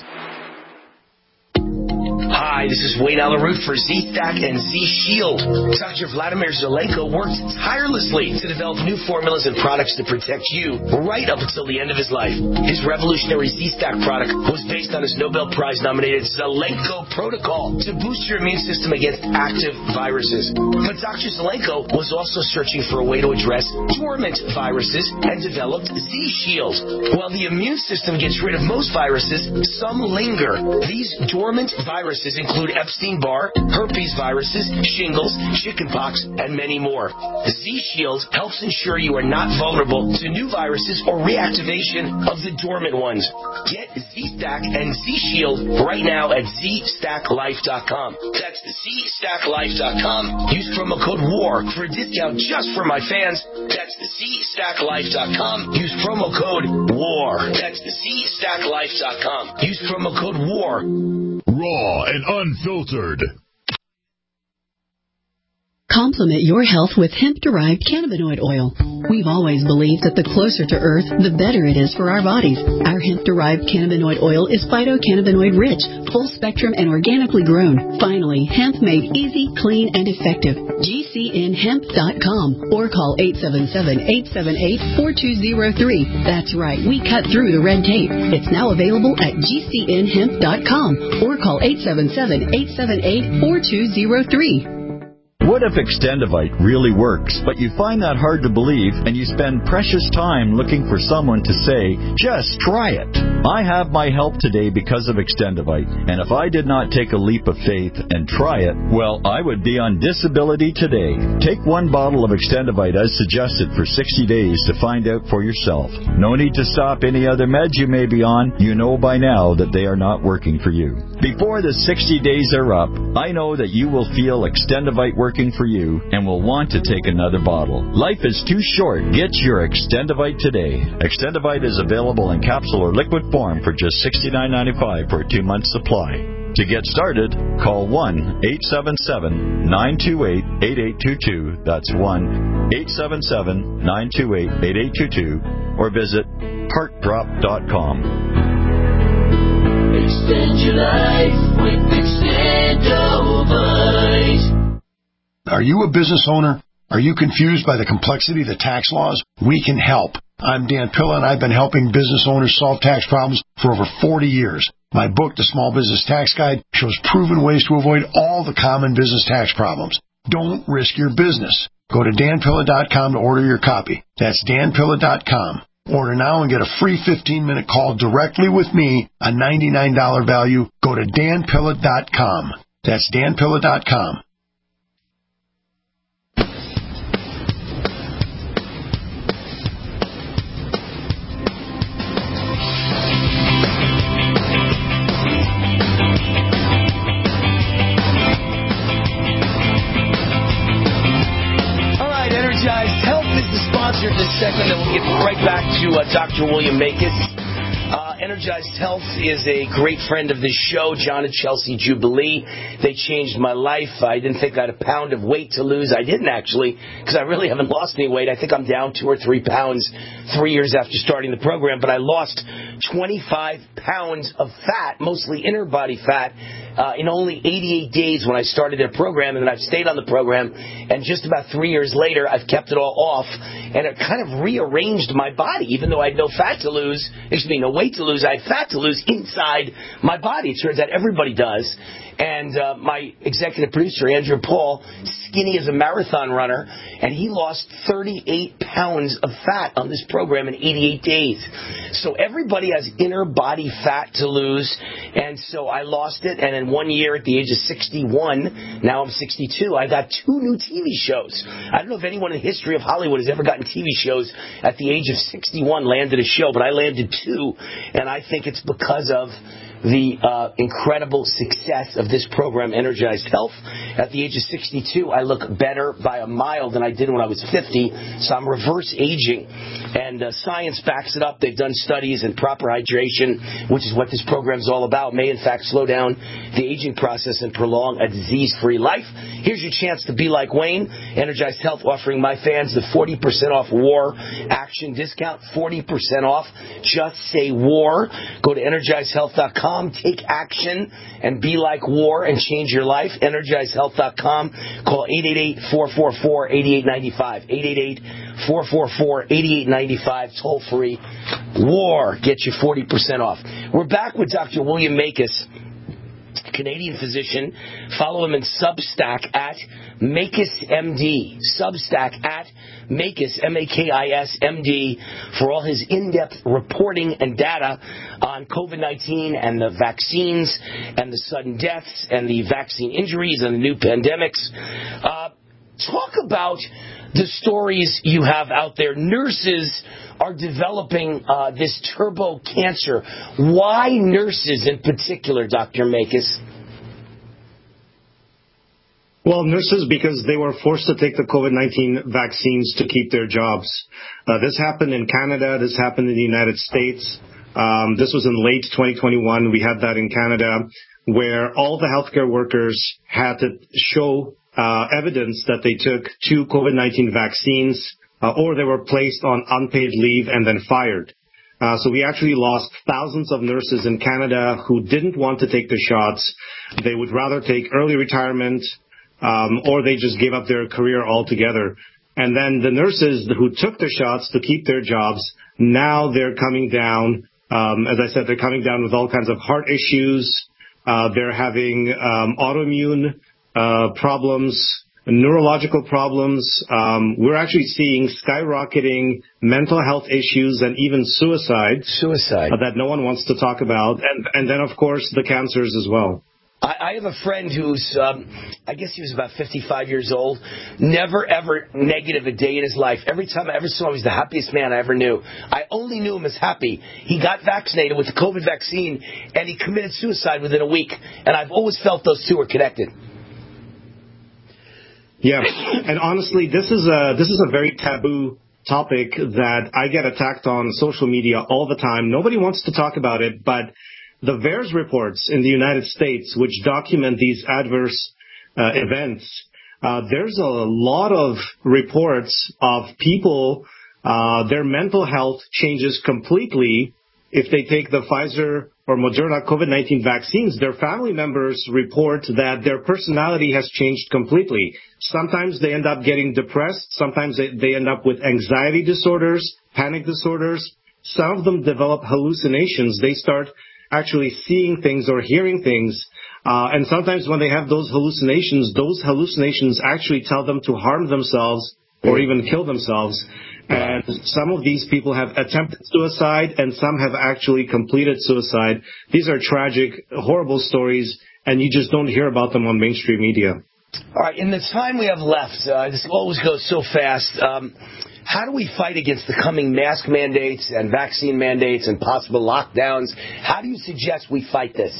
Hi, this is Wayne Allen Root for Z-Stack and Z-Shield. Dr. Vladimir Zelenko worked tirelessly to develop new formulas and products to protect you right up until the end of his life. His revolutionary Z-Stack product was based on his Nobel Prize-nominated Zelenko protocol to boost your immune system against active viruses. But Dr. Zelenko was also searching for a way to address dormant viruses and developed Z-Shield. While the immune system gets rid of most viruses, some linger. These dormant viruses include Epstein-Barr, herpes viruses, shingles, chickenpox, and many more. Z-Shield helps ensure you are not vulnerable to new viruses or reactivation of the dormant ones. Get Z-Stack and Z-Shield right now at ZStackLife.com. That's ZStackLife.com. Use promo code WAR for a discount just for my fans. That's ZStackLife.com. Use promo code WAR. That's ZStackLife.com. Use promo code WAR. Raw and unfiltered. Complement your health with hemp-derived cannabinoid oil. We've always believed that the closer to Earth, the better it is for our bodies. Our hemp-derived cannabinoid oil is phytocannabinoid-rich, full-spectrum, and organically grown. Finally, hemp made easy, clean, and effective. GCNhemp.com or call 877-878-4203. That's right, we cut through the red tape. It's now available at GCNhemp.com or call 877-878-4203. What if Extendivite really works, but you find that hard to believe and you spend precious time looking for someone to say, just try it? I have my help today because of Extendivite, and if I did not take a leap of faith and try it, well, I would be on disability today. Take one bottle of Extendivite as suggested for 60 days to find out for yourself. No need to stop any other meds you may be on. You know by now that they are not working for you. Before the 60 days are up, I know that you will feel Extendivite working for you and will want to take another bottle. Life is too short. Get your Extendivite today. Extendivite is available in capsule or liquid form for just $69.95 for a 2-month supply. To get started, call 1-877-928-8822. That's 1-877-928-8822 or visit heartdrop.com. Extend your life with Extendovite. Are you a business owner? Are you confused by the complexity of the tax laws? We can help. I'm Dan Pilla, and I've been helping business owners solve tax problems for over 40 years. My book, The Small Business Tax Guide, shows proven ways to avoid all the common business tax problems. Don't risk your business. Go to danpilla.com to order your copy. That's danpilla.com. Order now and get a free 15-minute call directly with me, a $99 value. Go to danpilla.com. That's danpilla.com. This segment, and we'll get right back to Dr. William Makis. Energized Health is a great friend of this show, John and Chelsea Jubilee. They changed my life. I didn't think I had a pound of weight to lose. I didn't, actually, because I really haven't lost any weight. I think I'm down 2 or 3 pounds 3 years after starting the program, but I lost 25 pounds of fat, mostly inner body fat, in only 88 days when I started their program, and then I've stayed on the program, and just about 3 years later, I've kept it all off, and it kind of rearranged my body. Even though I had no fat to lose, no weight to lose, I had fat to lose inside my body. It turns out everybody does. And my executive producer, Andrew Paul, skinny as a marathon runner, and he lost 38 pounds of fat on this program in 88 days. So everybody has inner body fat to lose, and so I lost it, and in 1 year at the age of 61, now I'm 62, I got 2 new TV shows. I don't know if anyone in the history of Hollywood has ever gotten TV shows at the age of 61, landed a show, but I landed 2, and I think it's because of the incredible success of this program, Energized Health. At the age of 62, I look better by a mile than I did when I was 50, so I'm reverse aging. And science backs it up. They've done studies, and proper hydration, which is what this program is all about, may in fact slow down the aging process and prolong a disease-free life. Here's your chance to be like Wayne. Energized Health offering my fans the 40% off War Action discount, 40% off. Just say WAR. Go to EnergizedHealth.com. Take action and be like War and change your life. EnergizedHealth.com. Call 888-444-8895. 888-444-8895. Toll free. WAR. Get you 40% off. We're back with Dr. William Makis, Canadian physician. Follow him in Substack at Makis MD. Substack at Makis, M-A-K-I-S, M-D, for all his in-depth reporting and data on COVID-19 and the vaccines and the sudden deaths and the vaccine injuries and the new pandemics. Talk about the stories you have out there. Nurses are developing this turbo cancer. Why nurses in particular, Dr. Makis? Well, nurses, because they were forced to take the COVID-19 vaccines to keep their jobs. This happened in Canada. This happened in the United States. This was in late 2021. We had that in Canada, where all the healthcare workers had to show evidence that they took 2 COVID-19 vaccines, or they were placed on unpaid leave and then fired. So we actually lost thousands of nurses in Canada who didn't want to take the shots. They would rather take early retirement, or they just gave up their career altogether. And then the nurses who took the shots to keep their jobs, now they're coming down. As I said, they're coming down with all kinds of heart issues. They're having autoimmune problems, neurological problems. We're actually seeing skyrocketing mental health issues and even suicide that no one wants to talk about. And then, of course, the cancers as well. I have a friend who's, I guess he was about 55 years old, never, ever negative a day in his life. Every time I ever saw him, he was the happiest man I ever knew. I only knew him as happy. He got vaccinated with the COVID vaccine, and he committed suicide within a week. And I've always felt those two are connected. Yeah, and honestly, this is a very taboo topic that I get attacked on social media all the time. Nobody wants to talk about it, but the VAERS reports in the United States, which document these adverse events, there's a lot of reports of people, their mental health changes completely if they take the Pfizer or Moderna COVID-19 vaccines. Their family members report that their personality has changed completely. Sometimes they end up getting depressed. Sometimes they end up with anxiety disorders, panic disorders. Some of them develop hallucinations. They start actually seeing things or hearing things. And sometimes when they have those hallucinations actually tell them to harm themselves or even kill themselves. And some of these people have attempted suicide, and some have actually completed suicide. These are tragic, horrible stories, and you just don't hear about them on mainstream media. All right, in the time we have left, this always goes so fast. How do we fight against the coming mask mandates and vaccine mandates and possible lockdowns? How do you suggest we fight this?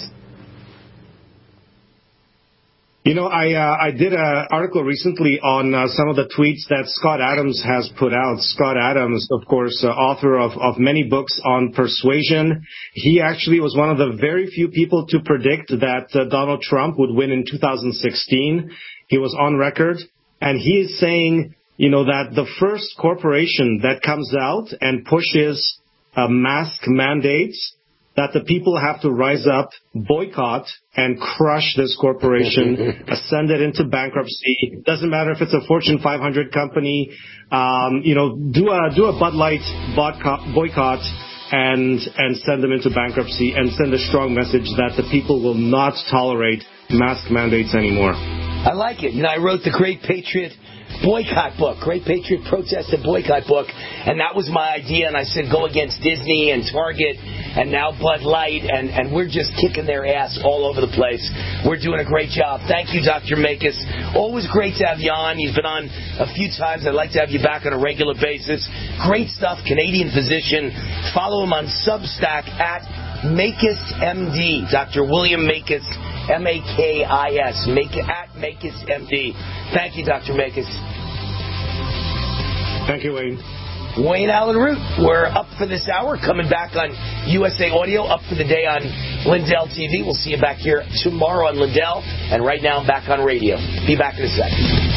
You know, I did an article recently on some of the tweets that Scott Adams has put out. Scott Adams, of course, author of many books on persuasion. He actually was one of the very few people to predict that Donald Trump would win in 2016. He was on record, and he is saying, you know, that the first corporation that comes out and pushes mask mandates, that the people have to rise up, boycott, and crush this corporation, send it into bankruptcy. Doesn't matter if it's a Fortune 500 company. Do a Bud Light boycott and send them into bankruptcy, and send a strong message that the people will not tolerate mask mandates anymore. I like it. You know, I wrote the Great Patriot Boycott book, Great Patriot Protest and Boycott book, and that was my idea, and I said go against Disney and Target and now Bud Light, and we're just kicking their ass all over the place. We're doing a great job. Thank you, Dr. Makis. Always great to have you on. You've been on a few times. I'd like to have you back on a regular basis. Great stuff, Canadian physician. Follow him on Substack at Makis MD, Dr. William Makis, M-A-K-I-S, at Makis MD. Thank you, Dr. Makis. Thank you, Wayne. Wayne Allyn Root, we're up for this hour, coming back on USA Audio, up for the day on Lindell TV. We'll see you back here tomorrow on Lindell, and right now I'm back on radio. Be back in a second.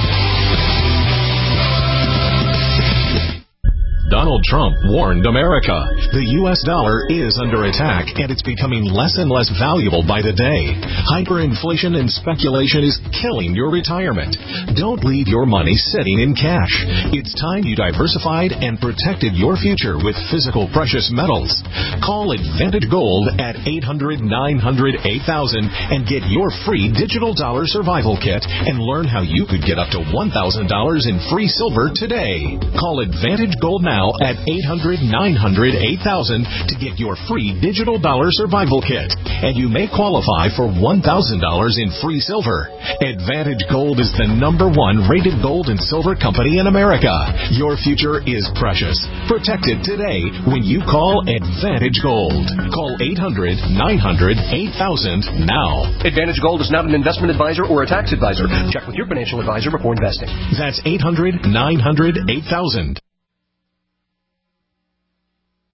Donald Trump warned America. The U.S. dollar is under attack, and it's becoming less and less valuable by the day. Hyperinflation and speculation is killing your retirement. Don't leave your money sitting in cash. It's time you diversified and protected your future with physical precious metals. Call Advantage Gold at 800-900-8000 and get your free digital dollar survival kit and learn how you could get up to $1,000 in free silver today. Call Advantage Gold now at 800-900-8000 to get your free digital dollar survival kit, and you may qualify for $1,000 in free silver. Advantage Gold is the #1 rated gold and silver company in America. Your future is precious. Protect it today when you call Advantage Gold. Call 800-900-8000 now. Advantage Gold is not an investment advisor or a tax advisor. Check with your financial advisor before investing. That's 800-900-8000.